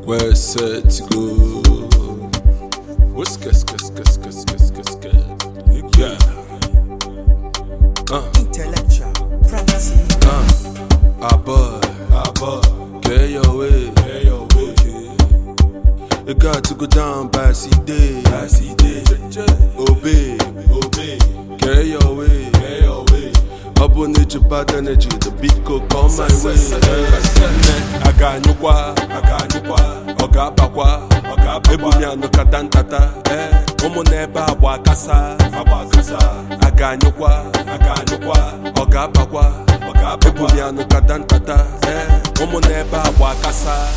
We're set to go. What's yeah. Intellectual property. Get your way. It got to go down by C-Day. Obey. Get your way. Up on nature, bad energy. The beat could come my way. I got Oga bakwa. Ebunya no katantata. Omo neba wakasa. Aga nyukwa. Oga bakwa. Ebunya no katantata. Omo neba wakasa.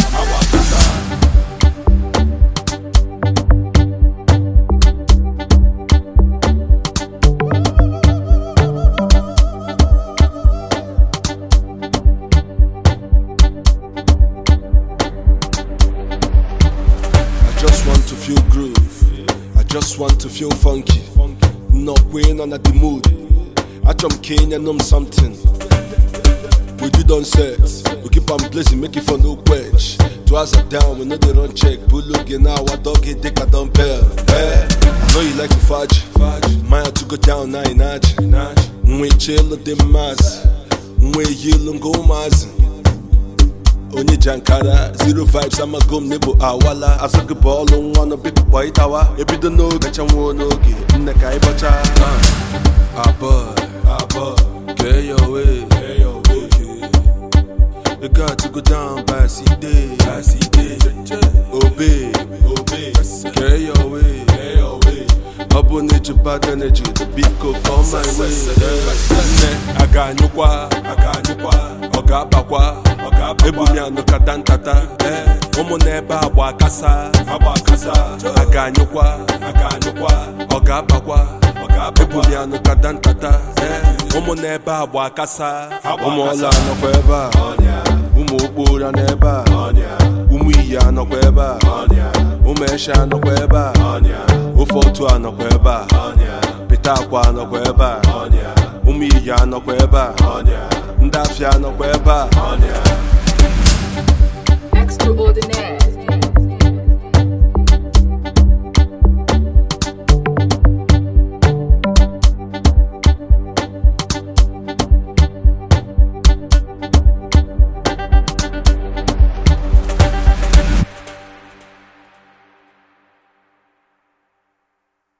I just want to feel groove. I just want to feel funky. Not weighing on at the mood. I jump Kenya, know something. We do done set. We keep on blazing, make it for no quench. Twice are down, we know they run check. But looking now, I dog it, take a dumbbell. I know you like to fudge. Mine to go down, now in Aj. We chill at the mass. We yield and go mass. Onye Jankara, zero vibes, I'm a gum nebo awala. I suck a ball on one of big white tower. If you don't know, get your one okay. Neka ibacha. Get your way. You got to go down by C-Day. Obey. Get your way. Up on nature, bad energy. The beat could come my way. I got nyukwa. Oga bakwa. Ebunya no katantata. Omo neba wakasa. Aga nyukwa. Oga bakwa. Ebunya no katantata. Omo neba wakasa. Omo ola no kweba. Umu ukura neba. Umu iya no kweba. Umu esha no kweba. Ufotua no kweba. Pitakwa no kweba. Umu iya no kweba. Ndafia no kweba. Extraordinaire.